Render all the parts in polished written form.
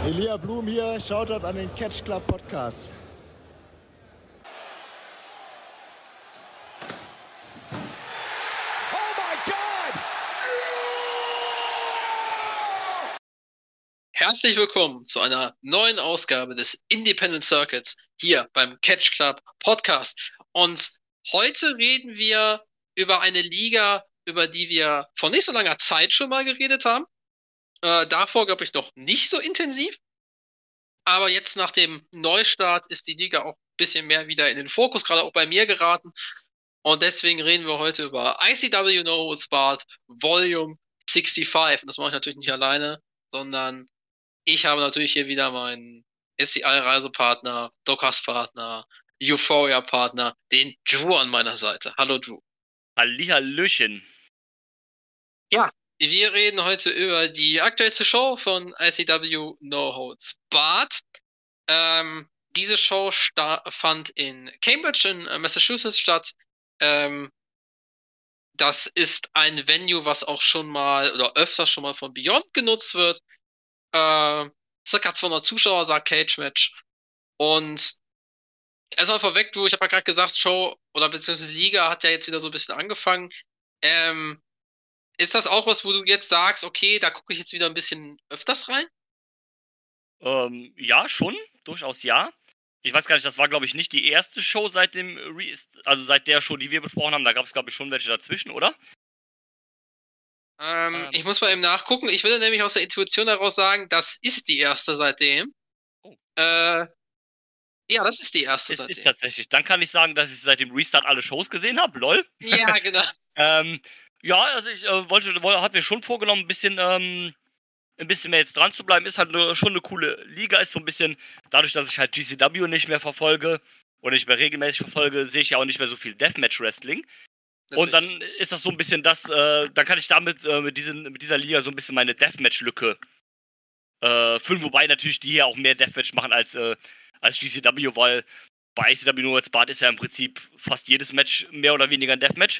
Elia Blum hier, Shoutout an den Catch Club Podcast. Oh my God! Herzlich willkommen zu einer neuen Ausgabe des Independent Circuits hier beim Catch Club Podcast. Und heute reden wir über eine Liga, über die wir vor nicht so langer Zeit schon mal geredet haben. Davor, glaube ich, noch nicht so intensiv. Aber jetzt nach dem Neustart ist die Liga auch ein bisschen mehr wieder in den Fokus, gerade auch bei mir geraten. Und deswegen reden wir heute über ICW No Holds Barred Volume 65. Und das mache ich natürlich nicht alleine, sondern ich habe natürlich hier wieder meinen SCI-Reisepartner, Dockers-Partner, Euphoria-Partner, den Drew an meiner Seite. Hallo Drew. Hallihallöchen. Ja, wir reden heute über die aktuellste Show von ICW No Holds Barred. Diese Show fand in Cambridge in Massachusetts statt. Das ist ein Venue, was auch schon mal oder öfters schon mal von Beyond genutzt wird. Circa 200 Zuschauer, sagt Cage Match. Und erstmal vorweg, du, ich habe ja gerade gesagt, Show oder beziehungsweise Liga hat ja jetzt wieder so ein bisschen angefangen. Ist das auch was, wo du jetzt sagst, okay, da gucke ich jetzt wieder ein bisschen öfters rein? Ja, schon, durchaus ja. Ich weiß gar nicht, das war, glaube ich, nicht die erste Show seit dem seit der Show, die wir besprochen haben. Da gab es, glaube ich, schon welche dazwischen, oder? Ich muss mal eben nachgucken. Ich würde nämlich aus der Intuition heraus sagen, das ist die erste seitdem. Oh. Ja, das ist die erste seitdem. Ist tatsächlich. Dann kann ich sagen, dass ich seit dem Restart alle Shows gesehen habe. Lol. Ja, genau. Ja, also ich hatte mir schon vorgenommen, ein bisschen mehr jetzt dran zu bleiben. Ist halt schon eine coole Liga. Ist so ein bisschen, dadurch, dass ich halt GCW nicht mehr verfolge oder nicht mehr regelmäßig verfolge, sehe ich ja auch nicht mehr so viel Deathmatch-Wrestling. Und dann ist das so ein bisschen dann kann ich damit mit dieser Liga so ein bisschen meine Deathmatch-Lücke füllen, wobei natürlich die hier auch mehr Deathmatch machen als GCW, weil bei ICW No Holds Barred ist ja im Prinzip fast jedes Match mehr oder weniger ein Deathmatch.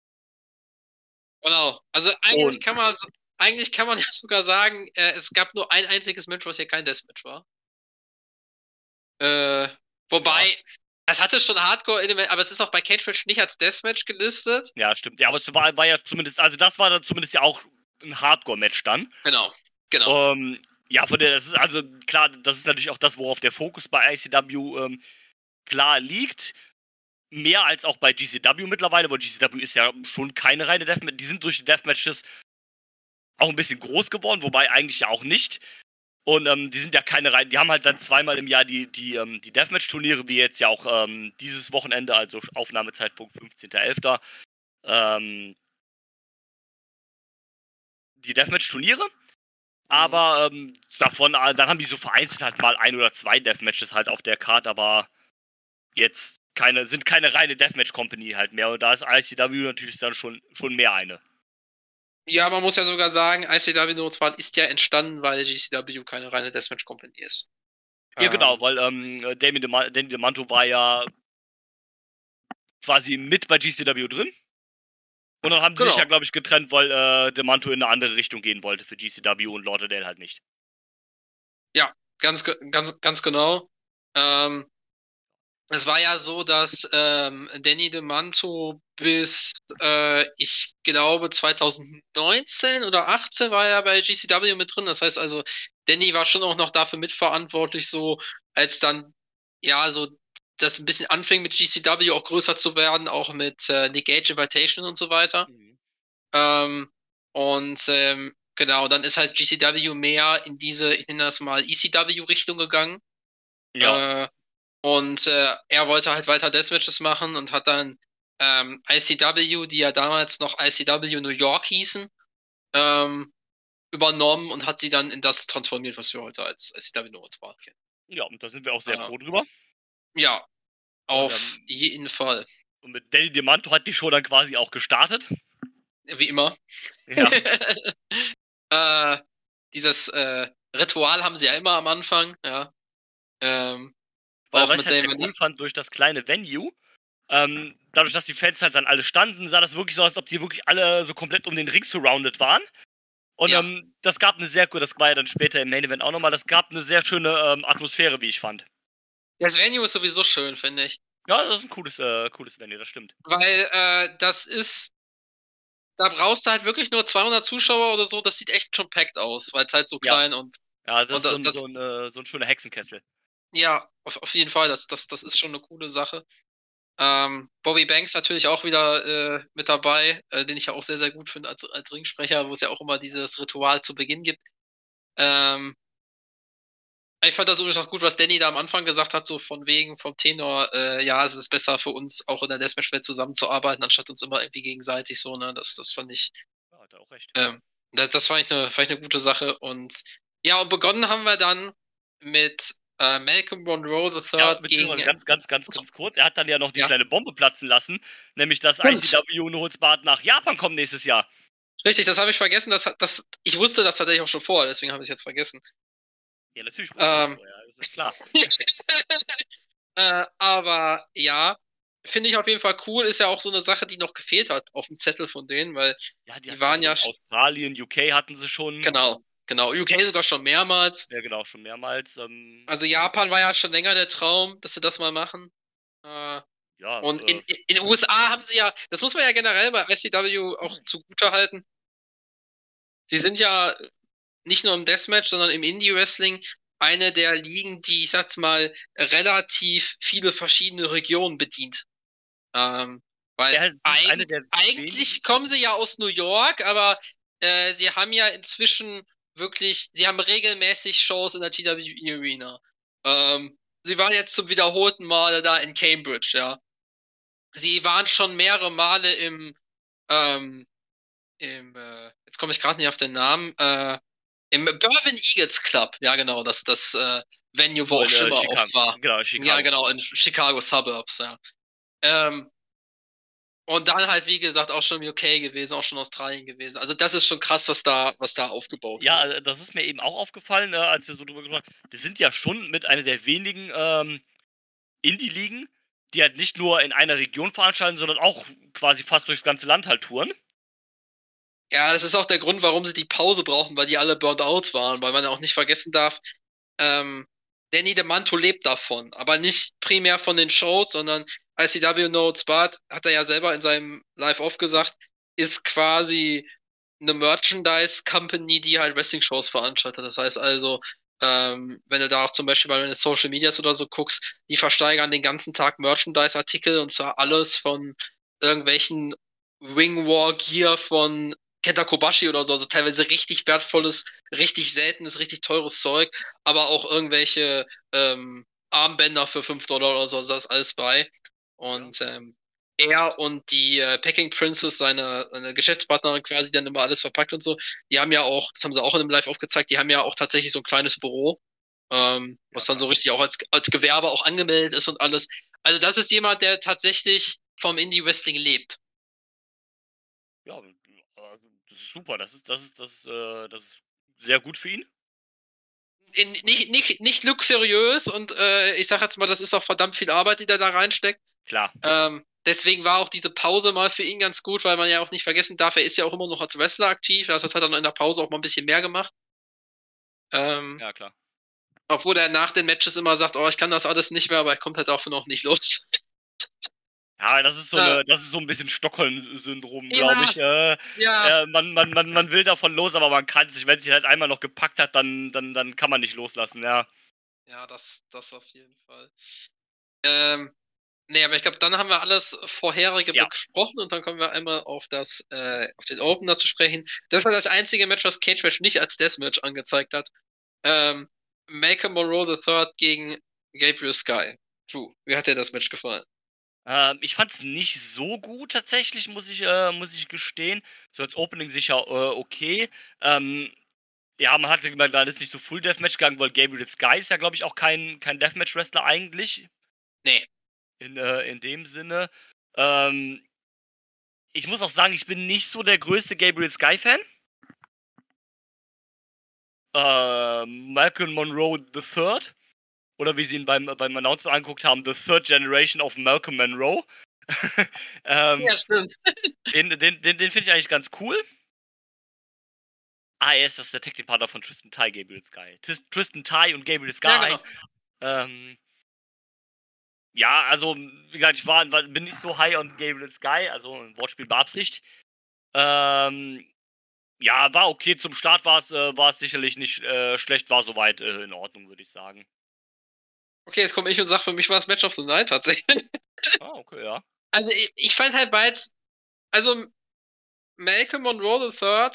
Genau. Also eigentlich kann man ja sogar sagen, es gab nur ein einziges Match, was hier kein Deathmatch war. Wobei, ja. Es hatte schon Hardcore-Element, aber es ist auch bei Cage Match nicht als Deathmatch gelistet. Ja, stimmt. Ja, aber es war ja zumindest, also das war dann zumindest ja auch ein Hardcore-Match dann. Genau. Ja, das ist also klar, das ist natürlich auch das, worauf der Fokus bei ICW klar liegt. Mehr als auch bei GCW mittlerweile, weil GCW ist ja schon keine reine Deathmatch. Die sind durch die Deathmatches auch ein bisschen groß geworden, wobei eigentlich ja auch nicht. Und die sind ja keine reinen, die haben halt dann zweimal im Jahr die Deathmatch-Turniere, wie jetzt ja auch dieses Wochenende, also Aufnahmezeitpunkt 15.11. Die Deathmatch-Turniere. Aber davon, dann haben die so vereinzelt halt mal ein oder zwei Deathmatches halt auf der Card, aber jetzt sind keine reine Deathmatch-Company halt mehr. Und da ist ICW natürlich dann schon mehr eine. Ja, man muss ja sogar sagen, ICW No Holds Barred ist ja entstanden, weil GCW keine reine Deathmatch-Company ist. Ja, genau, weil Danny DeManto war ja quasi mit bei GCW drin. Und dann haben die sich ja, glaube ich, getrennt, weil DeManto in eine andere Richtung gehen wollte für GCW und Lauderdale halt nicht. Ja, ganz genau. Es war ja so, dass Danny DeManto bis, ich glaube, 2019 oder 18 war er bei GCW mit drin. Das heißt also, Danny war schon auch noch dafür mitverantwortlich, so als dann, ja, so das ein bisschen anfing mit GCW auch größer zu werden, auch mit Nick Gage Invitation und so weiter. Mhm. Genau, dann ist halt GCW mehr in diese, ich nenne das mal ECW-Richtung gegangen. Ja. Und er wollte halt weiter Deathmatches machen und hat dann ICW, die ja damals noch ICW New York hießen, übernommen und hat sie dann in das transformiert, was wir heute als ICW No Holds Barred kennen. Ja, und da sind wir auch sehr froh drüber. Ja, auf jeden Fall. Und mit Danny DeManto hat die Show dann quasi auch gestartet. Wie immer. Ja. Dieses Ritual haben sie ja immer am Anfang, ja. Was ich halt sehr cool fand, durch das kleine Venue, dadurch, dass die Fans halt dann alle standen, sah das wirklich so aus, als ob die wirklich alle so komplett um den Ring surrounded waren. Und Ja. das gab eine sehr gute, das war ja dann später im Main Event auch nochmal, das gab eine sehr schöne Atmosphäre, wie ich fand. Das Venue ist sowieso schön, finde ich. Ja, das ist ein cooles Venue, das stimmt. Weil da brauchst du halt wirklich nur 200 Zuschauer oder so, das sieht echt schon packed aus, weil es halt so klein und Ja, das und ist so ein schöner Hexenkessel. ja, auf jeden Fall, das ist schon eine coole Sache. Bobby Banks natürlich auch wieder mit dabei, den ich ja auch sehr, sehr gut finde als Ringsprecher, wo es ja auch immer dieses Ritual zu Beginn gibt. Ich fand das übrigens auch gut, was Danny da am Anfang gesagt hat, so von wegen vom Tenor, ja, es ist besser für uns auch in der Deathmatch-Welt zusammenzuarbeiten, anstatt uns immer irgendwie gegenseitig so, ne, das fand ich, Ja, hat er auch recht. das fand ich eine gute Sache und ja, und begonnen haben wir dann mit Malcolm Monroe III Ja, gegen, beziehungsweise ganz kurz, er hat dann ja noch die Ja. kleine Bombe platzen lassen, nämlich dass Stimmt. ICW Noholzbad nach Japan kommt nächstes Jahr. Richtig, das habe ich vergessen, ich wusste das tatsächlich auch schon vorher, deswegen habe ich es jetzt vergessen. Ja, natürlich wusste ich das vorher, das ist klar. Aber ja, finde ich auf jeden Fall cool. Ist ja auch so eine Sache, die noch gefehlt hat auf dem Zettel von denen, weil Ja, die waren ja, Australien, UK hatten sie schon. genau, UK sogar schon mehrmals. Ja, genau, schon mehrmals. Also Japan war ja schon länger der Traum, dass sie das mal machen. Ja, Und in den USA haben sie ja, das muss man ja generell bei ICW auch zugutehalten. Sie sind ja nicht nur im Deathmatch, sondern im Indie-Wrestling eine der Ligen, die, ich sag's mal, relativ viele verschiedene Regionen bedient. Weil ja, es ist eine der eigentlich kommen sie ja aus New York, aber sie haben ja inzwischen sie haben regelmäßig Shows in der TWE Arena. Sie waren jetzt zum wiederholten Male da in Cambridge, ja. Sie waren schon mehrere Male jetzt komme ich gerade nicht auf den Namen, im Bourbon Eagles Club, ja genau, das Venue, wo so auch in Schimmer Chicago. oft war. Genau, Chicago. Ja, genau, in Chicago Suburbs, ja. Und dann halt, wie gesagt, auch schon im UK gewesen, auch schon Australien gewesen. Also das ist schon krass, was da aufgebaut wird. Ja, das ist mir eben auch aufgefallen, als wir so drüber gesprochen haben. Das sind ja schon mit einer der wenigen Indie-Ligen, die halt nicht nur in einer Region veranstalten, sondern auch quasi fast durchs ganze Land halt touren. Ja, das ist auch der Grund, warum sie die Pause brauchen, weil die alle burnt out waren, weil man ja auch nicht vergessen darf, Danny DeManto lebt davon, aber nicht primär von den Shows, sondern ICW Notes Bart, hat er ja selber in seinem Live-Off gesagt, ist quasi eine Merchandise-Company, die halt Wrestling-Shows veranstaltet. Das heißt also, wenn du da auch zum Beispiel bei den Social Medias oder so guckst, die versteigern den ganzen Tag Merchandise-Artikel und zwar alles von irgendwelchen Ring War Gear von Kenta Kobashi oder so, also teilweise richtig wertvolles, richtig seltenes, richtig teures Zeug, aber auch irgendwelche Armbänder für $5 oder so, also da ist alles bei. Und er und die Packing Princess, seine Geschäftspartnerin quasi, dann immer alles verpackt und so, die haben ja auch, das haben sie auch in dem Live aufgezeigt, die haben ja auch tatsächlich so ein kleines Büro, was dann so richtig auch als Gewerbe auch angemeldet ist und alles. Also das ist jemand, der tatsächlich vom Indie-Wrestling lebt. Ja, also das ist super. Das ist sehr gut für ihn. Nicht luxuriös und ich sag jetzt mal, das ist auch verdammt viel Arbeit, die der da reinsteckt. Klar. Deswegen war auch diese Pause mal für ihn ganz gut, weil man ja auch nicht vergessen darf, er ist ja auch immer noch als Wrestler aktiv. Also hat er dann in der Pause auch mal ein bisschen mehr gemacht. Ja, klar. Obwohl er nach den Matches immer sagt, oh, ich kann das alles nicht mehr, aber er kommt halt dafür noch nicht los. Ja, das ist so ein bisschen Stockholm-Syndrom, Ja, glaube ich. ja. Man will davon los, aber man kann sich, wenn es sich halt einmal noch gepackt hat, dann kann man nicht loslassen, ja. Ja, das auf jeden Fall. Nee, aber ich glaube, dann haben wir alles Vorherige besprochen und dann kommen wir einmal auf auf den Opener zu sprechen. Das war das einzige Match, was Cage Match nicht als Deathmatch angezeigt hat. Malcolm Monroe III gegen Gabriel Sky. True. Wie hat dir das Match gefallen? Ich fand's nicht so gut tatsächlich, muss ich gestehen. So als Opening sicher okay. Ja, man ist nicht so Full Deathmatch gegangen, weil Gabriel Sky ist ja, glaube ich, auch kein Deathmatch-Wrestler eigentlich. Nee. In dem Sinne. Ich muss auch sagen, ich bin nicht so der größte Gabriel Sky-Fan. Malcolm Monroe III. Oder wie sie ihn beim Announcement angeguckt haben, The Third Generation of Malcolm Monroe. Ja, stimmt. Den finde ich eigentlich ganz cool. Das ist der Tag-Team-Partner von Tristan Ty, Gabriel Sky. Tristan Ty und Gabriel Sky. Ja, genau. Ja, also, wie gesagt, bin nicht so high on Gabriel Sky, also ein Wortspiel beabsichtigt. Ja, war okay. Zum Start war es sicherlich nicht schlecht, war soweit in Ordnung, würde ich sagen. Okay, jetzt komme ich und sage, für mich war es Match of the Night tatsächlich. Okay, ja. Also ich fand halt beides, also Malcolm Monroe III,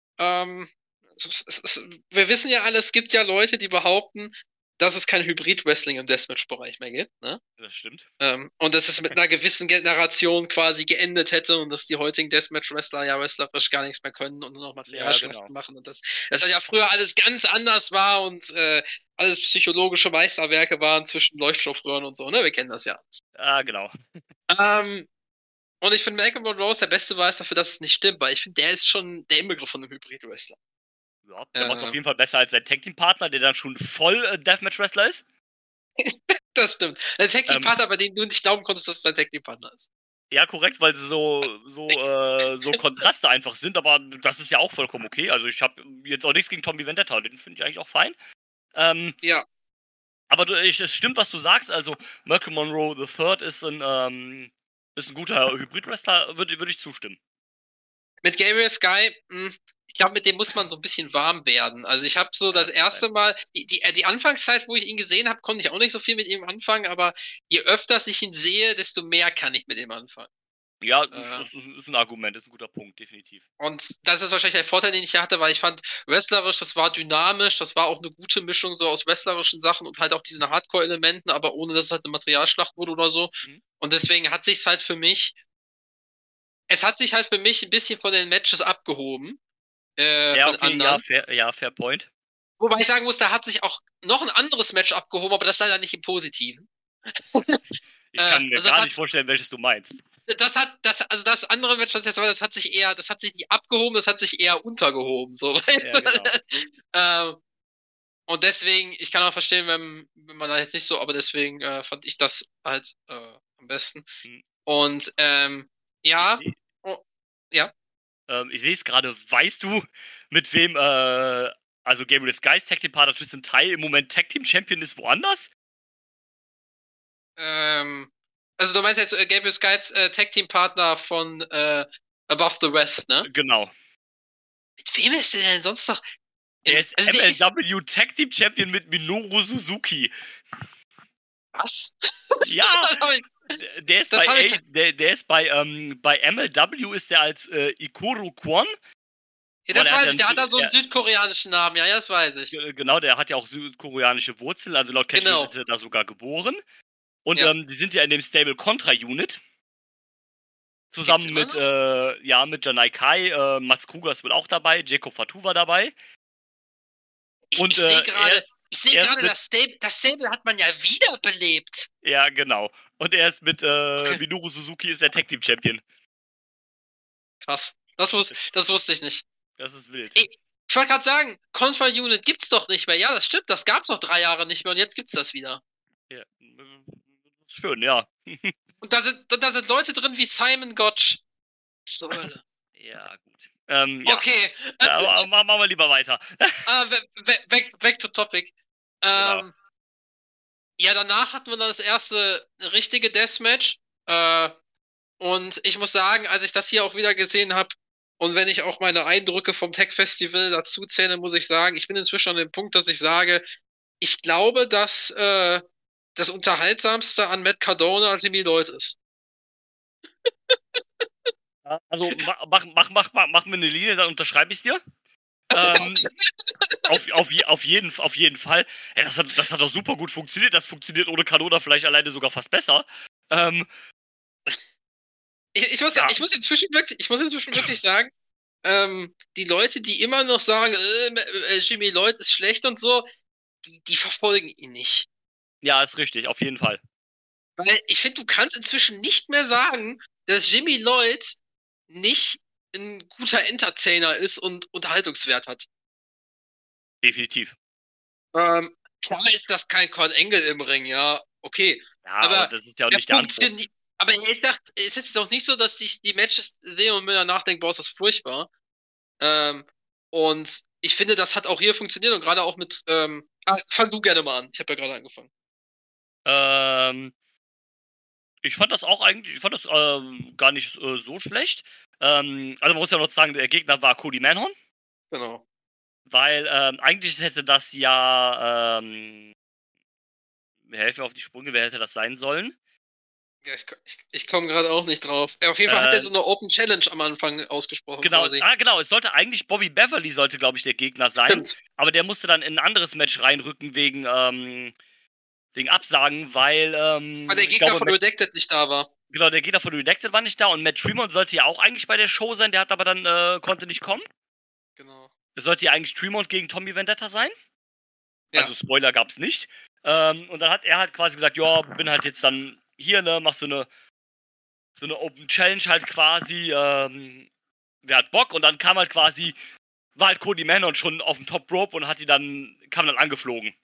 wir wissen ja alle, es gibt ja Leute, die behaupten, dass es kein Hybrid-Wrestling im Deathmatch-Bereich mehr gibt, ne? Das stimmt. Und dass es mit einer gewissen Generation quasi geendet hätte und dass die heutigen Deathmatch-Wrestler ja wrestlerisch gar nichts mehr können und nur noch Materialschlachten machen und das halt ja früher alles ganz anders war und alles psychologische Meisterwerke waren zwischen Leuchtstoffröhren und so, ne? Wir kennen das ja. Genau. Und ich finde, Malcolm Monroe ist der beste Beweis dafür, dass es nicht stimmt, weil ich finde, der ist schon der Inbegriff von einem Hybrid-Wrestler. Ja, der macht es auf jeden Fall besser als sein Tag-Team-Partner, der dann schon voll Deathmatch-Wrestler ist. Das stimmt. Der Tag-Team-Partner, bei dem du nicht glauben konntest, dass es dein Tag-Team-Partner ist. Ja, korrekt, weil sie so Kontraste einfach sind, aber das ist ja auch vollkommen okay. Also ich habe jetzt auch nichts gegen Tommy Vendetta, den finde ich eigentlich auch fein. Ja. Aber es stimmt, was du sagst, also Malcolm Monroe III ist ein guter Hybrid-Wrestler, würde ich zustimmen. Mit Gabriel Sky, ich glaube, mit dem muss man so ein bisschen warm werden. Also ich habe so das erste Mal, die Anfangszeit, wo ich ihn gesehen habe, konnte ich auch nicht so viel mit ihm anfangen, aber je öfter ich ihn sehe, desto mehr kann ich mit ihm anfangen. Ja, das ist ein Argument, ist ein guter Punkt, definitiv. Und das ist wahrscheinlich der Vorteil, den ich hier hatte, weil ich fand, wrestlerisch, das war dynamisch, das war auch eine gute Mischung so aus wrestlerischen Sachen und halt auch diesen Hardcore-Elementen, aber ohne, dass es halt eine Materialschlacht wurde oder so. Und deswegen hat sich halt für mich ein bisschen von den Matches abgehoben. Ja, von okay, anderen. fair point. Wobei ich sagen muss, da hat sich auch noch ein anderes Match abgehoben, aber das leider nicht im Positiven. Ich kann mir also gar nicht vorstellen, welches du meinst. Das andere Match, das jetzt war, das hat sich nicht abgehoben, das hat sich eher untergehoben, so, weißt Ja, du? genau. Und deswegen, ich kann auch verstehen, wenn man da jetzt nicht so, aber deswegen fand ich das halt am besten. Und ja, ja. Ich sehe es gerade, weißt du, mit wem, also Gabriel Sky's Tag Team Partner Tristan Ty im Moment Tag Team Champion ist woanders? Also du meinst jetzt Gabriel Sky's Tag Team Partner von Above the Rest, ne? Genau. Mit wem ist der denn sonst noch? Der ist MLW Tag Team Champion mit Minoru Suzuki. Was? Ja! Der ist bei MLW ist der als Ikoro Kwon. Ja, das weiß ich, der hat da so einen südkoreanischen Namen, ja, das weiß ich. Genau, der hat ja auch südkoreanische Wurzeln, also laut Catchphrase ist er da sogar geboren. Und die sind ja in dem Stable Contra Unit. Zusammen mit Janai Kai, Mats Kruger ist wohl auch dabei, Jacob Fatou war dabei. Ich sehe gerade, das Stable hat man ja wiederbelebt. Ja, genau. Und er ist mit Minoru Suzuki ist der Tag Team Champion. Krass. Das wusste ich nicht. Das ist wild. Ich wollte gerade sagen, Contra Unit gibt's doch nicht mehr. Ja, das stimmt, das gab's noch 3 Jahre nicht mehr und jetzt gibt's das wieder. Ja, schön, ja. Und da sind Leute drin wie Simon Gotch. So. Ja, gut. Okay. Aber machen wir lieber weiter. Back to topic. Genau. Ja, danach hatten wir dann das erste richtige Deathmatch. Und ich muss sagen, als ich das hier auch wieder gesehen habe, und wenn ich auch meine Eindrücke vom Tech Festival dazu zähle, muss ich sagen, ich bin inzwischen an dem Punkt, dass ich sage, ich glaube, dass das Unterhaltsamste an Matt Cardona Jimmy Lloyd ist. Also mach mir eine Linie, dann unterschreibe ich es dir. Auf jeden Fall. Ja, das hat doch super gut funktioniert. Das funktioniert ohne Cardona vielleicht alleine sogar fast besser. Ich muss inzwischen wirklich sagen, die Leute, die immer noch sagen, Jimmy Lloyd ist schlecht und so, die verfolgen ihn nicht. Ja, ist richtig, auf jeden Fall. Weil ich finde, du kannst inzwischen nicht mehr sagen, dass Jimmy Lloyd nicht ein guter Entertainer ist und Unterhaltungswert hat. Definitiv. Klar ist das kein Kurt Angle im Ring, ja, okay. Ja, aber das ist ja auch nicht der Anspruch. Aber es ist jetzt doch nicht so, dass ich die Matches sehe und mir danach denke, boah, ist das furchtbar. Und ich finde, das hat auch hier funktioniert und gerade auch mit, fang du gerne mal an. Ich habe ja gerade angefangen. Ich fand das auch eigentlich, ich fand das gar nicht so schlecht. Also man muss ja noch sagen, der Gegner war Cody Manhorn, Genau. weil eigentlich hätte das ja, helfe mir auf die Sprünge, wer hätte das sein sollen? Ja, ich komme gerade auch nicht drauf. Auf jeden Fall hat er so eine Open Challenge am Anfang ausgesprochen Genau, quasi. genau, es sollte eigentlich Bobby Beverly sollte, glaube ich, der Gegner sein. Stimmt. Aber der musste dann in ein anderes Match reinrücken wegen Absagen, weil Weil der ich Gegner glaube, von Redacted nicht da war. genau, der Gegner von Redacted war nicht da und Matt Tremont sollte ja auch eigentlich bei der Show sein, der hat aber dann konnte nicht kommen. Genau. Es sollte ja eigentlich Tremont gegen Tommy Vendetta sein. Ja. Also Spoiler gab's nicht. Und dann hat er halt quasi gesagt, ja, bin halt jetzt dann hier, ne, mach so eine Open Challenge halt quasi, wer hat Bock? Und dann kam halt quasi, war halt Cody Manhorn schon auf dem Top Rope und kam dann angeflogen.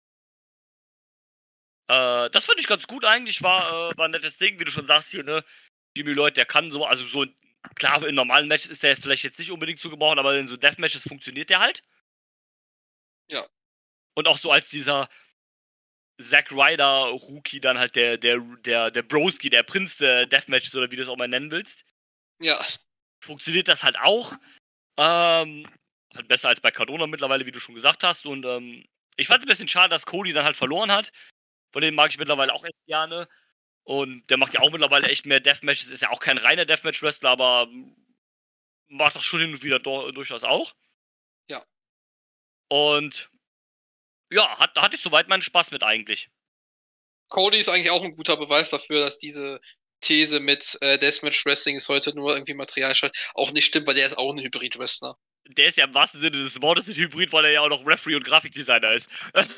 Das fand ich ganz gut eigentlich, war ein nettes Ding, wie du schon sagst hier, ne, Jimmy Lloyd, der kann so, also so, klar, in normalen Matches ist der vielleicht jetzt nicht unbedingt zu gebrauchen, aber in so Deathmatches funktioniert der halt. Ja. Und auch so als dieser Zack Ryder-Rookie dann halt der Broski, der Prinz der Deathmatches oder wie du es auch mal nennen willst. Ja. Funktioniert das halt auch. Halt besser als bei Cardona mittlerweile, wie du schon gesagt hast. Und ich fand es ein bisschen schade, dass Cody dann halt verloren hat. Von dem mag ich mittlerweile auch echt gerne. Und der macht ja auch mittlerweile echt mehr Deathmatches. Ist ja auch kein reiner Deathmatch-Wrestler, aber macht das schon hin und wieder durchaus auch. Ja. Und ja, hatte ich soweit meinen Spaß mit eigentlich. Cody ist eigentlich auch ein guter Beweis dafür, dass diese These mit Deathmatch Wrestling ist heute nur irgendwie Materialschrott auch nicht stimmt, weil der ist auch ein Hybrid-Wrestler. Der ist ja im wahrsten Sinne des Wortes ein Hybrid, weil er ja auch noch Referee und Grafikdesigner ist.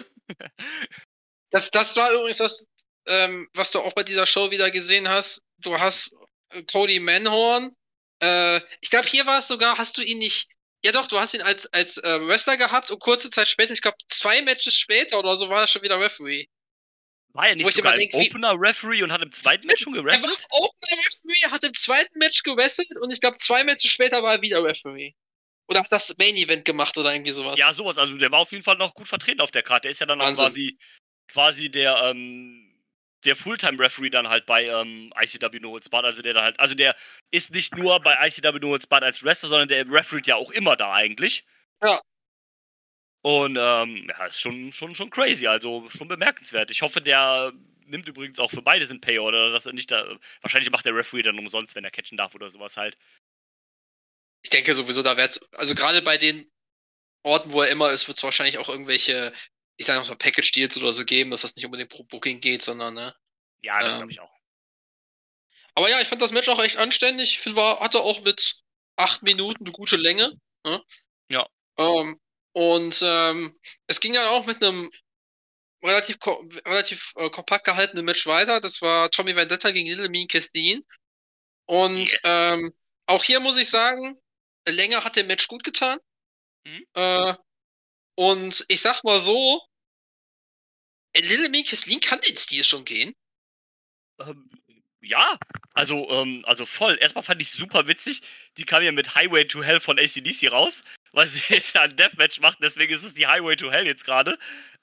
Das war übrigens das, was du auch bei dieser Show wieder gesehen hast. Du hast Cody Manhorn. Ich glaube, hier war es sogar, hast du ihn nicht. Ja doch, du hast ihn als Wrestler gehabt und kurze Zeit später, ich glaube 2 Matches später oder so, war er schon wieder Referee. War er Wo nicht ich sogar immer im denk, wie- Opener-Referee und hat im zweiten Match schon Er war gewrestelt? Opener Referee, hat im zweiten Match gewrestelt und ich glaube 2 Matches später war er wieder Referee. Oder hat das Main Event gemacht oder irgendwie sowas. Ja, sowas. Also der war auf jeden Fall noch gut vertreten auf der Karte. Der ist ja dann auch Wahnsinn. quasi der Fulltime-Referee dann halt bei ICW No Holds Barred. Also der da halt, also der ist nicht nur bei ICW No Holds Barred als Wrestler, sondern der refereet ja auch immer da eigentlich. Ja. Und ja, ist schon crazy, also schon bemerkenswert. Ich hoffe, der nimmt übrigens auch für beide sind Payout oder dass er nicht da. Wahrscheinlich macht der Referee dann umsonst, wenn er catchen darf oder sowas halt. Ich denke sowieso, da wird's, also gerade bei den Orten, wo er immer ist, wird es wahrscheinlich auch irgendwelche, ich sage mal, Package-Deals oder so geben, dass das nicht unbedingt pro Booking geht, sondern, ne? Ja, das glaube ich auch. Aber ja, ich fand das Match auch echt anständig. Ich finde, hatte auch mit 8 Minuten eine gute Länge. Ne? Ja. Und es ging dann auch mit einem relativ kompakt gehaltenen Match weiter. Das war Tommy Vendetta gegen Little Mean Kathleen. Und Yes. auch hier muss ich sagen, länger hat dem Match gut getan. Mhm. Und ich sag mal so, Little Mean Kathleen kann den Stil schon gehen. Ja, also voll. Erstmal fand ich super witzig. Die kam ja mit Highway to Hell von AC/DC raus, weil sie jetzt ja ein Deathmatch macht, deswegen ist es die Highway to Hell jetzt gerade.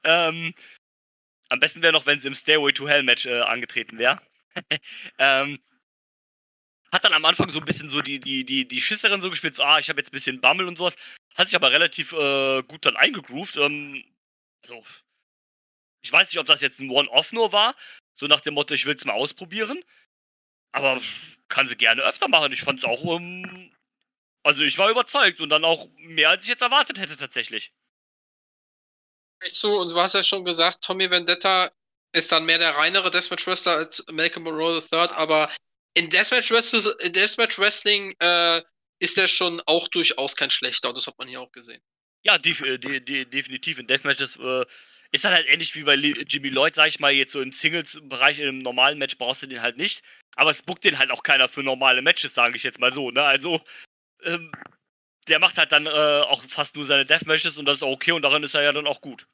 Am besten wäre noch, wenn sie im Stairway to Hell Match angetreten wäre. Hat dann am Anfang so ein bisschen so die Schisserin so gespielt, so, ich habe jetzt ein bisschen Bammel und sowas. Hat sich aber relativ gut dann eingegroovt. Also, ich weiß nicht, ob das jetzt ein One-Off nur war, so nach dem Motto, ich will es mal ausprobieren. Aber kann sie gerne öfter machen. Ich fand es auch, also ich war überzeugt und dann auch mehr, als ich jetzt erwartet hätte tatsächlich. Zu, und du hast ja schon gesagt, Tommy Vendetta ist dann mehr der reinere Deathmatch Wrestler als Malcolm Monroe III, aber in Deathmatch Wrestling ist er schon auch durchaus kein schlechter, das hat man hier auch gesehen. Ja, definitiv. In Deathmatches ist dann halt ähnlich wie bei Jimmy Lloyd, sag ich mal, jetzt so im Singles-Bereich, in einem normalen Match brauchst du den halt nicht. Aber es bookt den halt auch keiner für normale Matches, sage ich jetzt mal so, ne? Also, der macht halt dann auch fast nur seine Deathmatches und das ist auch okay und darin ist er ja dann auch gut.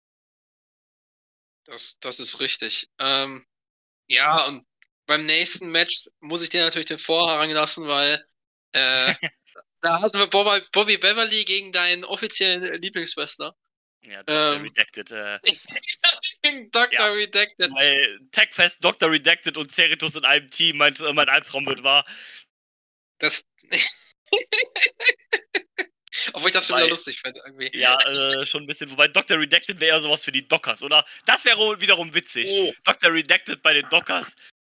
Das ist richtig. Ja, und beim nächsten Match muss ich dir natürlich den Vorrang lassen, weil Da hatten wir Bobby Beverly gegen deinen offiziellen Lieblingswrestler. Ja, Dr. Redacted. Dr. Ja. Redacted. Weil Techfest, Dr. Redacted und Cerritos in einem Team mein Albtraum wird wahr. Das. Obwohl ich das schon wieder lustig finde, irgendwie. Ja, schon ein bisschen. Wobei Dr. Redacted wäre eher sowas für die Dockers, oder? Das wäre wiederum witzig. Oh. Dr. Redacted bei den Dockers.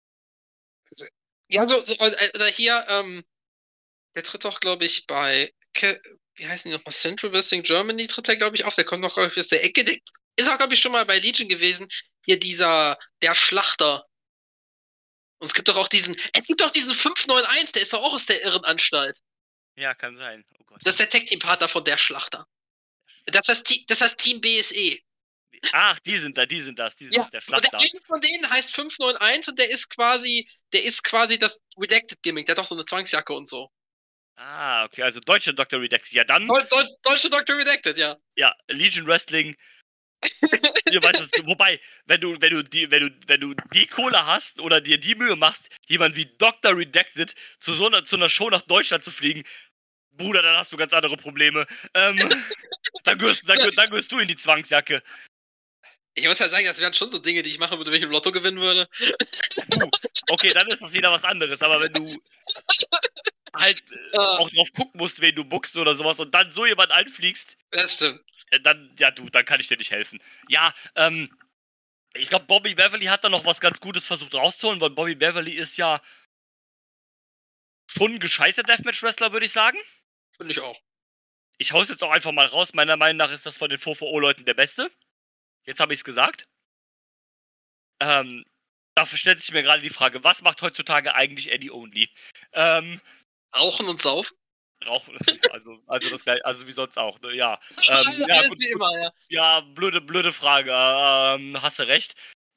Ja, oder hier, der tritt doch, glaube ich, bei, wie heißen die nochmal, Central Wrestling Germany tritt er, glaube ich, auf. Der kommt noch, glaube ich, aus der Ecke. Der ist auch, glaube ich, schon mal bei Legion gewesen. Hier der Schlachter. Und es gibt doch auch diesen 591, der ist doch auch aus der Irrenanstalt. Ja, kann sein. Oh Gott. Das ist der Tag-Team-Partner von der Schlachter. Das heißt Team BSE. Ach, die sind das, Ja, der und Schlachter. der eine von denen heißt 591 und der ist quasi das Redacted-Gimmick. Der hat auch so eine Zwangsjacke und so. Ah, okay, also deutsche Dr. Redacted. Ja, dann. Deutsche Dr. Redacted, ja. Ja, Legion Wrestling. Ihr weißt es, wobei, wenn du die Kohle hast oder dir die Mühe machst, jemand wie Dr. Redacted zu einer Show nach Deutschland zu fliegen, Bruder, dann hast du ganz andere Probleme. Dann gehörst du in die Zwangsjacke. Ich muss halt sagen, das wären schon so Dinge, die ich machen würde, wenn ich im Lotto gewinnen würde. Okay, dann ist das wieder was anderes, aber wenn du halt auch drauf gucken musst, wen du buchst oder sowas und dann so jemand einfliegst. Das stimmt. Dann kann ich dir nicht helfen. Ja, ich glaube, Bobby Beverly hat da noch was ganz Gutes versucht rauszuholen, weil Bobby Beverly ist ja schon ein gescheiter Deathmatch-Wrestler, würde ich sagen. Finde ich auch. Ich hau's jetzt auch einfach mal raus. Meiner Meinung nach ist das von den VVO-Leuten der Beste. Jetzt habe ich's gesagt. Dafür stellt sich mir gerade die Frage, was macht heutzutage eigentlich Eddie Only? Rauchen und saufen? Rauchen, also das gleiche, also wie sonst auch, ne? Ja. Gut, wie immer, ja. Ja, blöde Frage, hast du recht.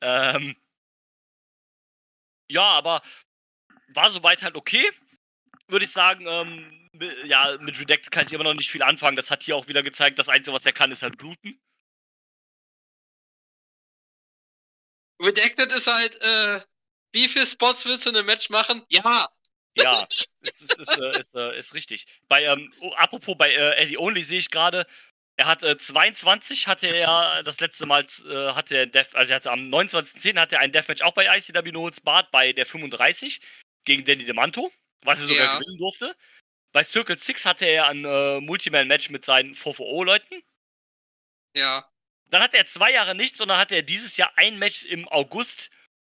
Ja, aber war soweit halt okay, würde ich sagen. Ja, mit Redacted kann ich immer noch nicht viel anfangen. Das hat hier auch wieder gezeigt, das Einzige, was er kann, ist halt bluten. Redacted ist halt, wie viele Spots willst du in einem Match machen? Ja. Ja, ist richtig. Apropos bei Eddie Only sehe ich gerade, er hat 22 hatte er das letzte Mal, am 29.10. hatte er ein Deathmatch auch bei ICW No Holds Barred bei der 35 gegen Danny DeManto, was er sogar gewinnen durfte. Bei Circle 6 hatte er ein Multiman-Match mit seinen VVO-Leuten. Ja. Dann hatte er 2 Jahre nichts und dann hatte er dieses Jahr ein Match im August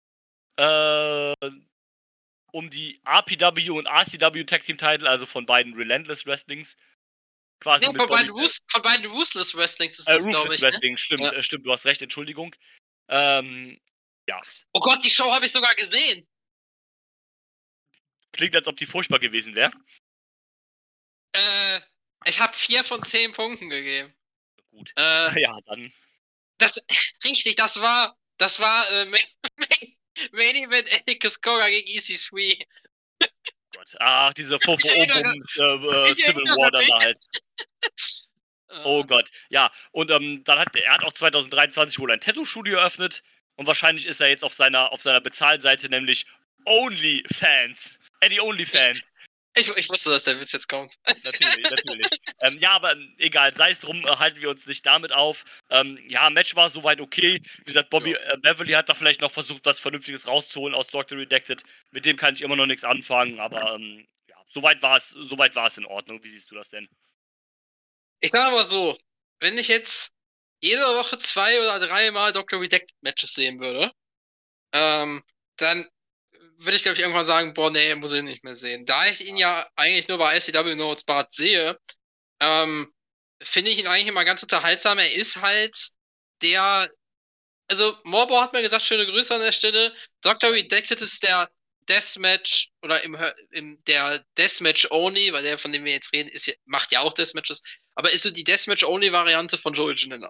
um die RPW und RCW Tag Team Title, also von beiden Relentless Wrestlings. Quasi von beiden Ruthless Wrestlings ist das, glaube ich. Ruthless Wrestling, ne? Stimmt, ja. Stimmt, du hast recht, Entschuldigung. Ja. Oh Gott, die Show habe ich sogar gesehen. Klingt, als ob die furchtbar gewesen wäre. Ich habe 4 von 10 Punkten gegeben. Gut. Ja, dann. Das war Main Event Eddie Kiskoga gegen EC3. Gott. Ach, diese VVO-Bums, Civil War dann da halt. Oh Gott. Ja, und dann hat er auch 2023 wohl ein Tattoo-Studio eröffnet und wahrscheinlich ist er jetzt auf seiner Bezahlseite, nämlich OnlyFans. Eddie OnlyFans. Ich wusste, dass der Witz jetzt kommt. Natürlich. Ja, aber egal, sei es drum, halten wir uns nicht damit auf. Ja, Match war soweit okay. Wie gesagt, Bobby Beverly hat da vielleicht noch versucht, was Vernünftiges rauszuholen aus Dr. Redacted. Mit dem kann ich immer noch nichts anfangen, aber ja, soweit war es in Ordnung. Wie siehst du das denn? Ich sage aber so, wenn ich jetzt jede Woche 2 oder 3 Mal Dr. Redacted Matches sehen würde, dann würde ich, glaube ich, irgendwann sagen, boah, nee, muss ich nicht mehr sehen. Da ich ihn ja eigentlich nur bei ICW No Holds Barred sehe, finde ich ihn eigentlich immer ganz unterhaltsam. Er ist halt also Morbo hat mir gesagt, schöne Grüße an der Stelle. Dr. Redacted ist der Deathmatch oder der Deathmatch Only, weil der, von dem wir jetzt reden, macht ja auch Deathmatches, aber ist so die Deathmatch Only Variante von Joey Janela.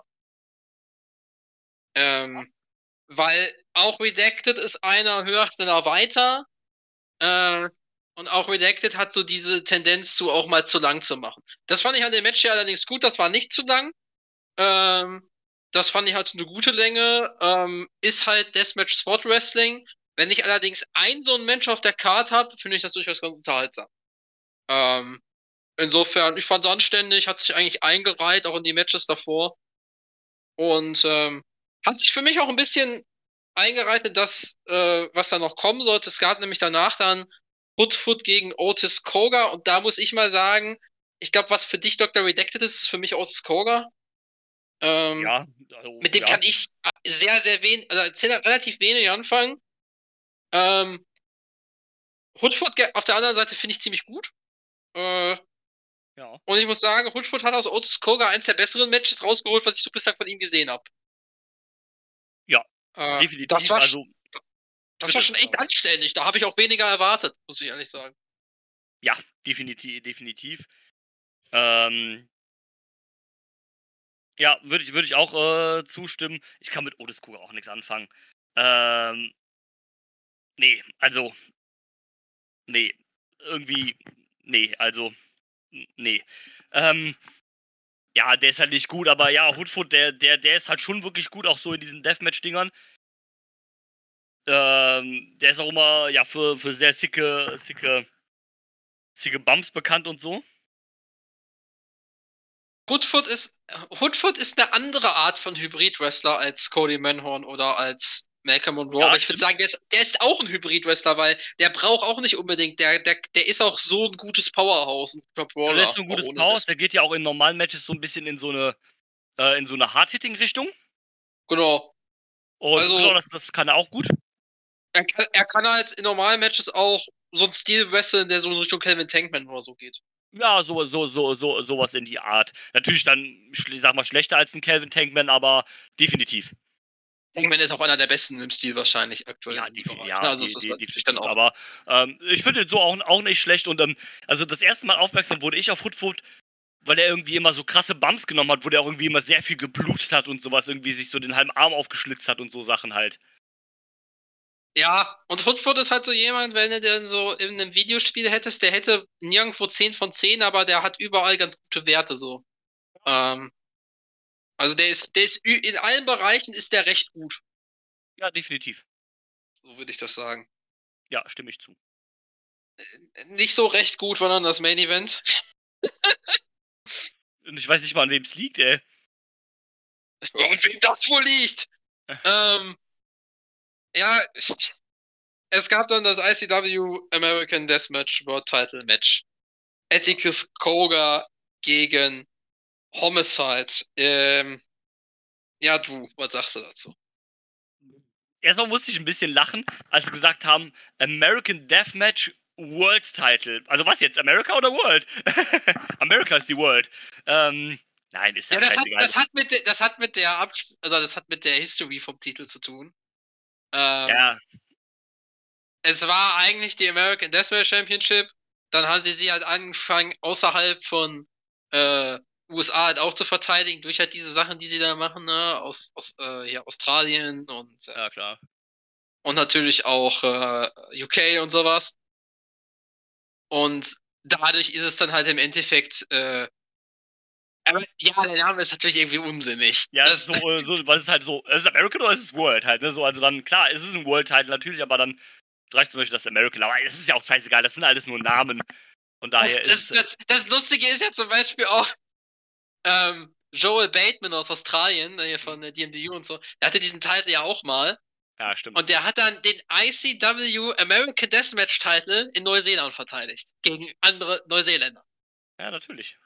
Weil auch Redacted ist einer höher, schneller, weiter. Und auch Redacted hat so diese Tendenz zu auch mal zu lang zu machen. Das fand ich an dem Match hier allerdings gut, das war nicht zu lang. Das fand ich halt eine gute Länge. Ist halt Deathmatch Spot Wrestling. Wenn ich allerdings so ein Mensch auf der Card habe, finde ich das durchaus ganz unterhaltsam. Insofern, ich fand es anständig, hat sich eigentlich eingereiht, auch in die Matches davor. Und hat sich für mich auch ein bisschen eingereiht in das, was da noch kommen sollte. Es gab nämlich danach dann Hoodfoot gegen Otis Koga. Und da muss ich mal sagen, ich glaube, was für dich Dr. Redacted ist, ist für mich Otis Koga. Ja, also, Mit dem ja. kann ich sehr, sehr wenig, also relativ wenig anfangen. Ähm, Hoodfoot auf der anderen Seite finde ich ziemlich gut. Äh, Ja. und ich muss sagen, Hoodfoot hat aus Otis Koga eins der besseren Matches rausgeholt, was ich so bislang von ihm gesehen habe. Ja, Das definitiv. war, Also, das war bitte. schon echt anständig. Da habe ich auch weniger erwartet, muss ich ehrlich sagen. Ja, definitiv. Ähm, ja, würde ich auch zustimmen. Ich kann mit Otis Koga auch nichts anfangen. Ähm, nee, also, nee. Irgendwie, nee, also, nee. Ähm, ja, der ist halt nicht gut, aber ja, Hoodfoot, der ist halt schon wirklich gut, auch so in diesen Deathmatch-Dingern. Der ist auch immer, ja, für sehr sicke Bumps bekannt und so. Hoodfoot ist eine andere Art von Hybrid-Wrestler als Cody Manhorn oder als Malcolm Monroe. Aber Ja, ich würde stimmt. sagen, der ist auch ein Hybrid-Wrestler, weil der braucht auch nicht unbedingt, der ist auch so ein gutes Powerhouse, ein guter Also, der ist Brawler, so ein auch gutes ohne Powerhouse, das. der geht ja auch in normalen Matches so ein bisschen in so eine Hard-Hitting-Richtung. Genau. Und genau, Also, das kann er auch gut. er kann halt in normalen Matches auch so einen Stil wresteln, der so in Richtung Calvin Tankman oder so geht. Ja, sowas in die Art. Natürlich dann, sag mal, schlechter als ein Calvin Tankman, aber definitiv. Tankman ist auch einer der besten im Stil wahrscheinlich aktuell Ja, im Bereich. Ne? Also, es ist natürlich dann definitiv. auch. Aber ich finde den so auch nicht schlecht. Und also das erste Mal aufmerksam wurde ich auf Hoodfoot, weil er irgendwie immer so krasse Bumps genommen hat, wo der auch irgendwie immer sehr viel geblutet hat und sowas, irgendwie sich so den halben Arm aufgeschlitzt hat und so Sachen halt. Ja, und Hoodfoot ist halt so jemand, wenn du den so in einem Videospiel hättest, der hätte nirgendwo 10 von 10, aber der hat überall ganz gute Werte so. Ähm, also der ist in allen Bereichen ist der recht gut. Ja, definitiv. So würde ich das sagen. Ja, stimme ich zu. Nicht so recht gut, sondern das Main Event. Und ich weiß nicht mal, an wem es liegt, ey. Und wem das wohl liegt. Ähm, ja, es gab dann das ICW American Deathmatch World Title Match. Atticus Koga gegen Homicide. Ja, du, was sagst du dazu? Erstmal musste ich ein bisschen lachen, als sie gesagt haben, American Deathmatch World Title. Also was jetzt, America oder World? America ist die World. Nein, ist ja scheißegal. Das hat mit der History vom Titel zu tun. Ja, Es war eigentlich die American Deathmatch Championship. Dann haben sie halt angefangen, außerhalb von USA halt auch zu verteidigen, durch halt diese Sachen, die sie da machen, ne? Hier Australien ja, klar. und natürlich auch UK und sowas. Und dadurch ist es dann halt im Endeffekt aber ja, der Name ist natürlich irgendwie unsinnig. Ja, es ist was ist halt so, es ist American oder es ist World halt, ne? So, also dann, klar, es ist ein World-Title natürlich, aber dann reicht zum Beispiel das American. Aber es ist ja auch scheißegal, das sind alles nur Namen. Von daher ist es. Das Lustige ist ja zum Beispiel auch, Joel Bateman aus Australien, hier von der DMDU und so, der hatte diesen Titel ja auch mal. Ja, stimmt. Und der hat dann den ICW American Deathmatch Title in Neuseeland verteidigt. Gegen andere Neuseeländer. Ja, natürlich.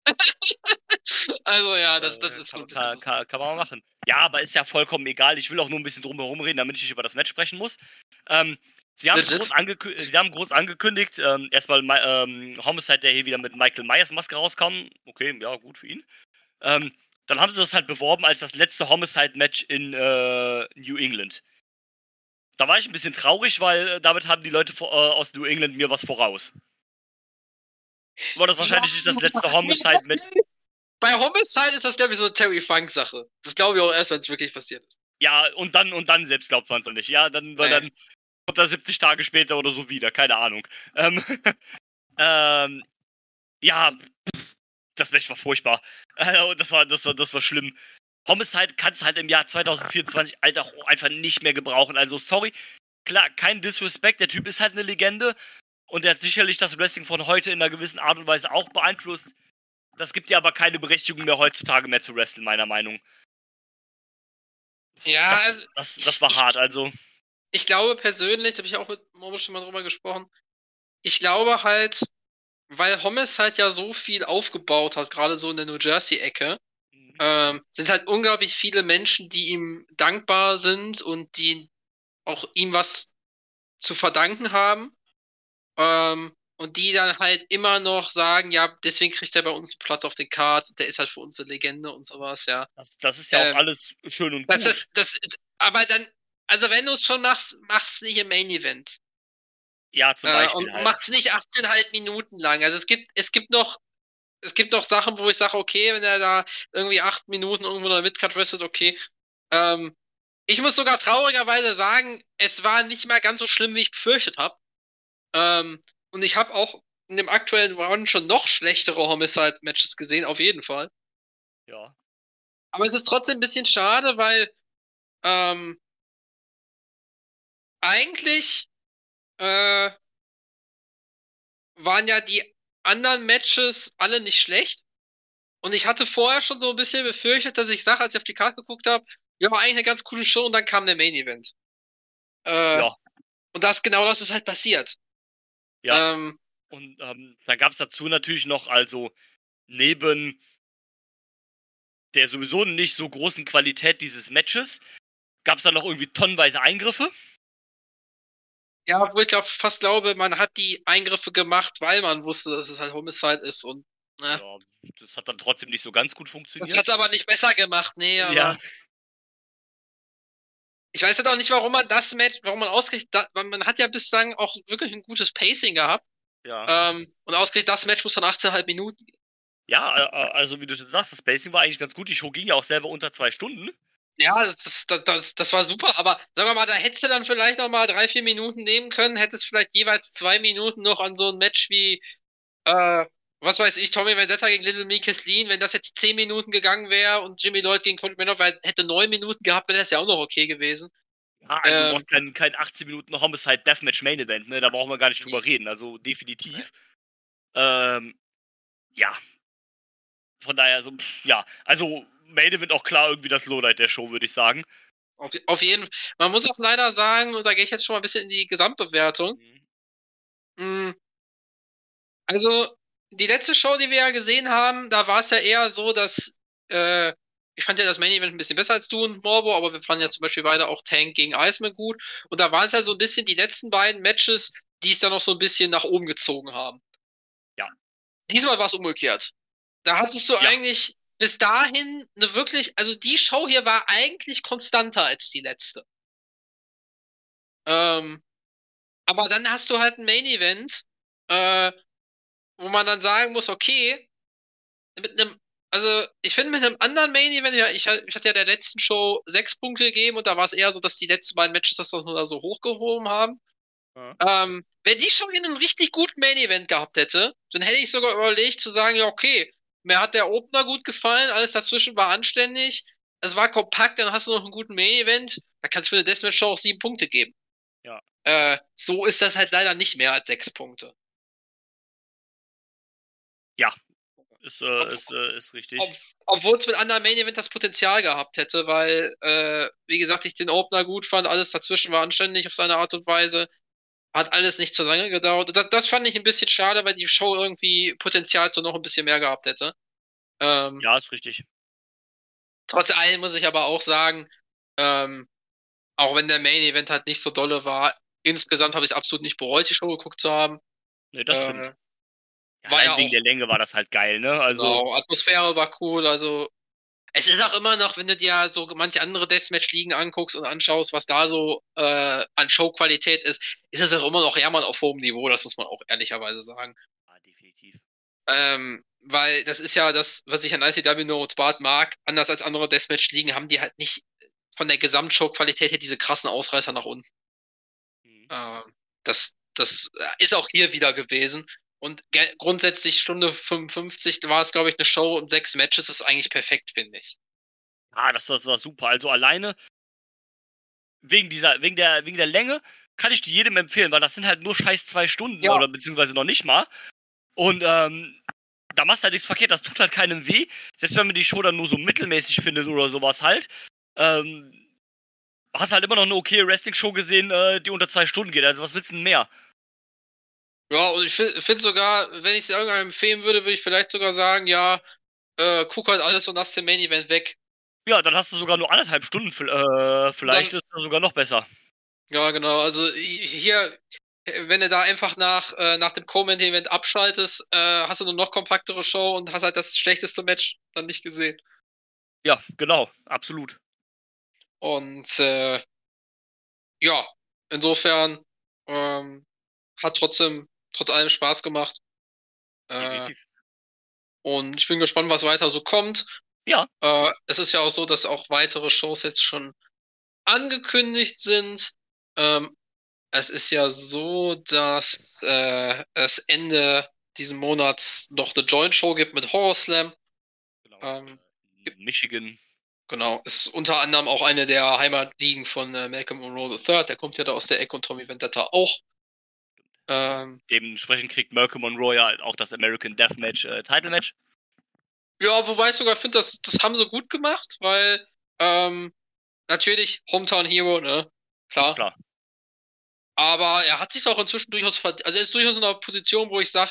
Also ja, das ist schon ein bisschen lustig. Kann man mal machen. Ja, aber ist ja vollkommen egal. Ich will auch nur ein bisschen drum herum reden, damit ich nicht über das Match sprechen muss. Sie haben groß angekündigt, erstmal Homicide, der hier wieder mit Michael Myers Maske rauskam. Okay, ja, gut für ihn. Dann haben sie das halt beworben als das letzte Homicide-Match in New England. Da war ich ein bisschen traurig, weil damit haben die Leute aus New England mir was voraus. War das wahrscheinlich nicht das letzte Homicide-Match? Bei Homicide ist das, glaube ich, so eine Terry Funk-Sache. Das glaube ich auch erst, wenn es wirklich passiert ist. Ja, und dann selbst glaubt man es nicht. Ja, dann kommt er 70 Tage später oder so wieder, keine Ahnung. Ja, das Match war furchtbar. Das war schlimm. Homicide kannst du halt im Jahr 2024 halt auch einfach nicht mehr gebrauchen. Also, sorry, klar, kein Disrespect, der Typ ist halt eine Legende. Und der hat sicherlich das Wrestling von heute in einer gewissen Art und Weise auch beeinflusst. Das gibt dir aber keine Berechtigung mehr, heutzutage mehr zu wresteln, meiner Meinung. Ja, Das war hart, also. Ich glaube persönlich, da habe ich auch mit Momo schon mal drüber gesprochen, ich glaube halt, weil Hommes halt ja so viel aufgebaut hat, gerade so in der New Jersey-Ecke, sind halt unglaublich viele Menschen, die ihm dankbar sind und die auch ihm was zu verdanken haben. Und die dann halt immer noch sagen, ja, deswegen kriegt er bei uns einen Platz auf den Cards, der ist halt für uns eine Legende und sowas, ja. Das ist ja auch alles schön und gut. Das ist, aber dann, also wenn du es schon machst, mach's nicht im Main Event. Ja, zum Beispiel Und halt. mach's nicht 18,5 Minuten lang. Also es gibt noch Sachen, wo ich sage, okay, wenn er da irgendwie 8 Minuten irgendwo in der Midcard wrestelt, okay. Ähm, Ich muss sogar traurigerweise sagen, es war nicht mal ganz so schlimm, wie ich befürchtet habe. Und ich habe auch in dem aktuellen Run schon noch schlechtere Homicide-Matches gesehen, auf jeden Fall. Ja. Aber es ist trotzdem ein bisschen schade, weil ähm, eigentlich äh, waren ja die anderen Matches alle nicht schlecht. Und ich hatte vorher schon so ein bisschen befürchtet, dass ich sage, als ich auf die Karte geguckt habe, ja, war eigentlich eine ganz coole Show und dann kam der Main Event. Ja. Und das ist halt passiert. Ja. Und dann gab es dazu natürlich noch, also neben der sowieso nicht so großen Qualität dieses Matches, gab es dann noch irgendwie tonnenweise Eingriffe. Ja, wo ich fast glaube, man hat die Eingriffe gemacht, weil man wusste, dass es halt Homicide ist und ne. Ja, das hat dann trotzdem nicht so ganz gut funktioniert. Das hat aber nicht besser gemacht, nee, aber ja. ich weiß halt auch nicht, warum man ausgerechnet, man hat ja bislang auch wirklich ein gutes Pacing gehabt. Ja. Und ausgerechnet das Match muss dann 18,5 Minuten gehen. Ja, also wie du schon sagst, das Pacing war eigentlich ganz gut. Die Show ging ja auch selber unter 2 Stunden. Ja, das war super, aber sagen wir mal, da hättest du dann vielleicht noch mal 3, 4 Minuten nehmen können, hättest vielleicht jeweils 2 Minuten noch an so ein Match wie, was weiß ich, Tommy Vendetta gegen Little Me Kathleen, wenn das jetzt 10 Minuten gegangen wäre und Jimmy Lloyd gegen Colt Manor hätte 9 Minuten gehabt, wäre das ja auch noch okay gewesen. Ja, also du brauchst kein 18 Minuten Homicide Deathmatch Main Event, ne? Da brauchen wir gar nicht drüber reden, also definitiv. Ja. Von daher, so, ja, also Main Event auch klar irgendwie das Lowlight der Show, würde ich sagen. Auf jeden Fall. Man muss auch leider sagen, und da gehe ich jetzt schon mal ein bisschen in die Gesamtbewertung. Also, die letzte Show, die wir ja gesehen haben, da war es ja eher so, dass ich fand ja das Main Event ein bisschen besser als du und Morbo, aber wir fanden ja zum Beispiel beide auch Tank gegen Iceman gut. Und da waren es ja so ein bisschen die letzten beiden Matches, die es dann noch so ein bisschen nach oben gezogen haben. Ja. Diesmal war es umgekehrt. Da hattest du eigentlich bis dahin eine wirklich, also die Show hier war eigentlich konstanter als die letzte. Aber dann hast du halt ein Main Event, wo man dann sagen muss, okay, also ich finde mit einem anderen Main Event, ja, ich hatte ja der letzten Show 6 Punkte gegeben und da war es eher so, dass die letzten beiden Matches das noch da so hochgehoben haben. Wenn die Show hier einen richtig guten Main Event gehabt hätte, dann hätte ich sogar überlegt zu sagen, ja, okay, mir hat der Opener gut gefallen, alles dazwischen war anständig, es war kompakt, dann hast du noch einen guten Main Event, da kannst du für eine Deathmatch-Show auch 7 Punkte geben. Ja. So ist das halt leider nicht mehr als 6 Punkte. Ja, ist richtig. Obwohl es mit anderen Main Event das Potenzial gehabt hätte, weil, wie gesagt, ich den Opener gut fand, alles dazwischen war anständig auf seine Art und Weise, hat alles nicht zu lange gedauert. Und das fand ich ein bisschen schade, weil die Show irgendwie Potenzial zu noch ein bisschen mehr gehabt hätte. Ja, ist richtig. Trotz allem muss ich aber auch sagen, auch wenn der Main Event halt nicht so dolle war, insgesamt habe ich es absolut nicht bereut, die Show geguckt zu haben. Ne, das stimmt. Ja, War ja wegen auch, der Länge war das halt geil, ne? Also, genau, Atmosphäre war cool, also es ist auch immer noch, wenn du dir so manche andere Deathmatch-Ligen anguckst und anschaust, was da so an Showqualität ist, ist es auch immer noch jammern auf hohem Niveau, das muss man auch ehrlicherweise sagen. ja, definitiv. Weil das ist ja das, was ich an ICW No Bart mag, anders als andere Deathmatch-Ligen haben die halt nicht von der Gesamtshow-Qualität her diese krassen Ausreißer nach unten. Das ist auch hier wieder gewesen. Und grundsätzlich Stunde 55 war es, glaube ich, eine Show und 6 Matches ist eigentlich perfekt, finde ich. Ah, das war super. Also alleine wegen der Länge kann ich die jedem empfehlen, weil das sind halt nur scheiß 2 Stunden Ja. oder beziehungsweise noch nicht mal. Und da machst du halt nichts verkehrt, das tut halt keinem weh. Selbst wenn man die Show dann nur so mittelmäßig findet oder sowas halt. Hast halt immer noch eine okay Wrestling-Show gesehen, die unter 2 Stunden geht. Also was willst du denn mehr? Ja, und ich finde sogar, wenn ich es irgendwann empfehlen würde ich vielleicht sogar sagen, ja, guck halt alles so nach dem Main-Event weg. Ja, dann hast du sogar nur 1,5 Stunden vielleicht, ist das sogar noch besser. Ja, genau. Also hier, wenn du da einfach nach dem Co-Main-Event abschaltest, hast du eine noch kompaktere Show und hast halt das schlechteste Match dann nicht gesehen. Ja, genau, absolut. Und ja, insofern hat trotz allem Spaß gemacht. Definitiv. Und ich bin gespannt, was weiter so kommt. Ja. Es ist ja auch so, dass auch weitere Shows jetzt schon angekündigt sind. Es ist ja so, dass es Ende diesen Monats noch eine Joint Show gibt mit Horror Slam. Genau. Michigan. Genau, ist unter anderem auch eine der Heimatligen von Malcolm Monroe III. Der kommt ja da aus der Ecke und Tommy Vendetta auch. Dementsprechend kriegt Malcolm Monroe ja auch das American Deathmatch Title Match. Ja, wobei ich sogar finde, das haben sie gut gemacht, weil natürlich Hometown Hero, ne? Klar. Aber er hat sich doch inzwischen durchaus also er ist durchaus in einer Position, wo ich sage,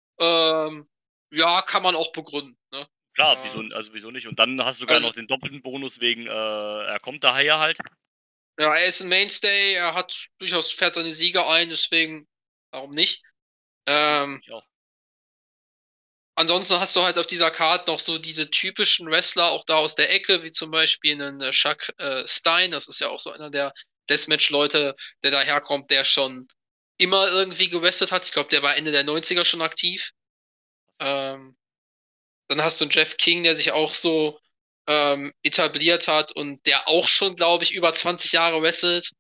ja, kann man auch begründen, ne? Klar, wieso nicht? Und dann hast du sogar noch den doppelten Bonus wegen, er kommt daher halt. Ja, er ist ein Mainstay, er hat durchaus fährt seine Siege ein, deswegen, warum nicht? Ansonsten hast du halt auf dieser Karte noch so diese typischen Wrestler, auch da aus der Ecke, wie zum Beispiel einen Chuck Stein, das ist ja auch so einer der Deathmatch-Leute, der daherkommt, der schon immer irgendwie gewrestelt hat. Ich glaube, der war Ende der 90er schon aktiv. Dann hast du einen Jeff King, der sich auch so etabliert hat und der auch schon, glaube ich, über 20 Jahre wrestelt.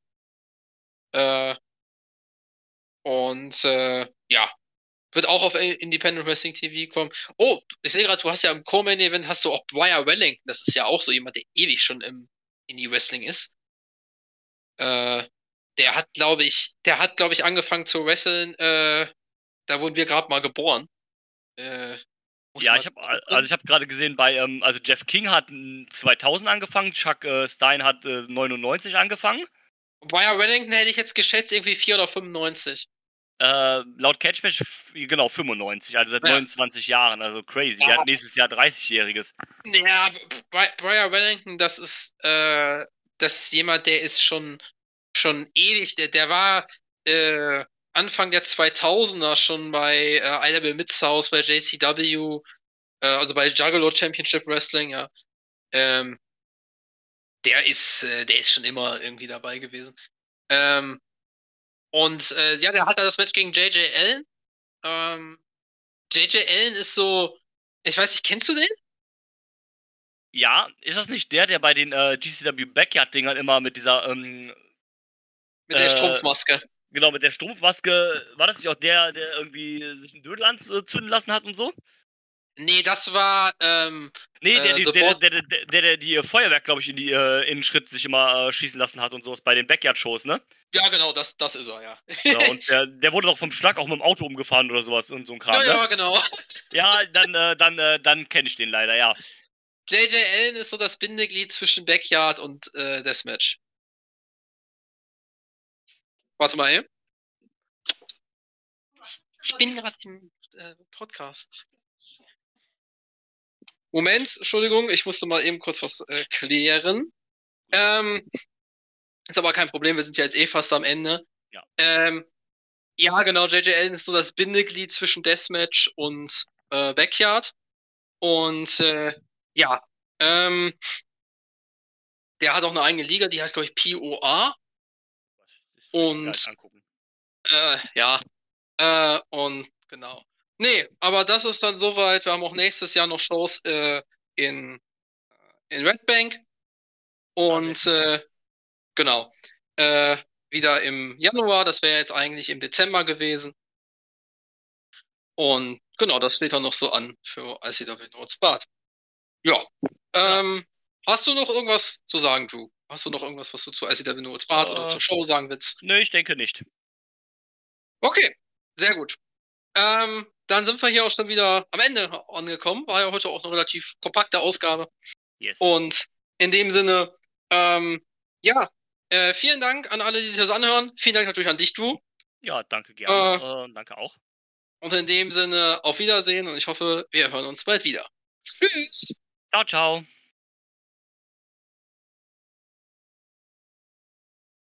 Ja, wird auch auf Independent Wrestling TV kommen. Oh, ich sehe gerade, du hast ja im Co-Main-Event hast du auch Brian Wellington. Das ist ja auch so jemand, der ewig schon im Indie-Wrestling ist. Der hat, glaube ich, angefangen zu wresteln. Da wurden wir gerade mal geboren. Ja, ich habe gerade gesehen, also Jeff King hat 2000 angefangen, Chuck Stein hat 99 angefangen. Brian Wellington hätte ich jetzt geschätzt, irgendwie 4 oder 95. Laut Catchmatch, genau, 95, also seit 29 Jahren, also crazy. Der hat nächstes Jahr 30-Jähriges. Ja, Brian Wellington, das ist jemand, der ist schon ewig, der war Anfang der 2000er schon bei IW Mid-South, bei JCW, also bei Juggalo Championship Wrestling, ja. Der ist schon immer irgendwie dabei gewesen. Ja, der hat da das Match gegen J.J. Allen. J.J. Allen ist so, ich weiß nicht, kennst du den? Ja, ist das nicht der bei den GCW Backyard-Dingern immer mit dieser mit der Strumpfmaske. Genau, mit der Strumpfmaske. War das nicht auch der irgendwie sich einen Dödel anzünden lassen hat und so? Nee, das war der die Feuerwerk, glaube ich, in den Schritt sich immer schießen lassen hat und sowas bei den Backyard-Shows, ne? Ja, genau, das ist er, ja. Ja, und der wurde doch vom Schlag auch mit dem Auto umgefahren oder sowas und so ein Kram, ja, ne? Ja, genau. Ja, dann kenne ich den leider, ja. J.J. Allen ist so das Bindeglied zwischen Backyard und Deathmatch. Warte mal eben. Ich bin gerade im Podcast. Moment, Entschuldigung, ich musste mal eben kurz was klären. Ist aber kein Problem, wir sind ja jetzt eh fast am Ende. Ja. Ja, genau, J.J. Allen ist so das Bindeglied zwischen Deathmatch und Backyard. Und ja, der hat auch eine eigene Liga, die heißt, glaube ich, POA. Und ja, und genau. Nee, aber das ist dann soweit. Wir haben auch nächstes Jahr noch Shows in Red Bank. Und genau. Wieder im Januar, das wäre jetzt eigentlich im Dezember gewesen. Und genau, das steht dann noch so an für ICW North Bad. Ja. Hast du noch irgendwas zu sagen, Drew? hast du noch irgendwas, was du zu ICW No Holds Barred oder zur Show sagen willst? Nö, ich denke nicht. Okay, sehr gut. Dann sind wir hier auch schon wieder am Ende angekommen. War ja heute auch eine relativ kompakte Ausgabe. Yes. Und in dem Sinne, vielen Dank an alle, die sich das anhören. Vielen Dank natürlich an dich, Drew. Ja, danke gerne. Danke auch. Und in dem Sinne, auf Wiedersehen und ich hoffe, wir hören uns bald wieder. Tschüss. Ciao, ciao.